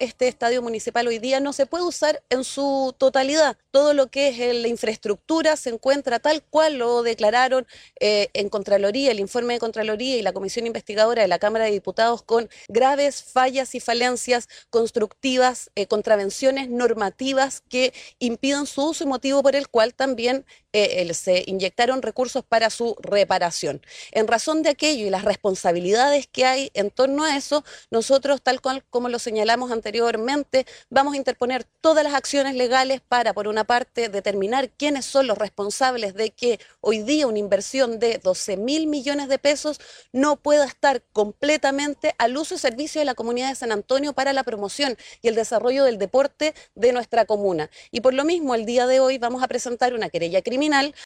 este estadio municipal hoy día no se puede usar en su totalidad. Todo lo que es la infraestructura se encuentra tal cual lo declararon en Contraloría, el informe de Contraloría y la Comisión Investigadora de la Cámara de Diputados, con graves fallas y falencias constructivas, contravenciones normativas que impiden su uso, y motivo por el cual también se inyectaron recursos para su reparación. En razón de aquello y las responsabilidades que hay en torno a eso, nosotros, tal cual como lo señalamos anteriormente, vamos a interponer todas las acciones legales para, por una parte, determinar quiénes son los responsables de que hoy día una inversión de 12.000 millones de pesos no pueda estar completamente al uso y servicio de la comunidad de San Antonio para la promoción y el desarrollo del deporte de nuestra comuna. Y por lo mismo, el día de hoy vamos a presentar una querella criminal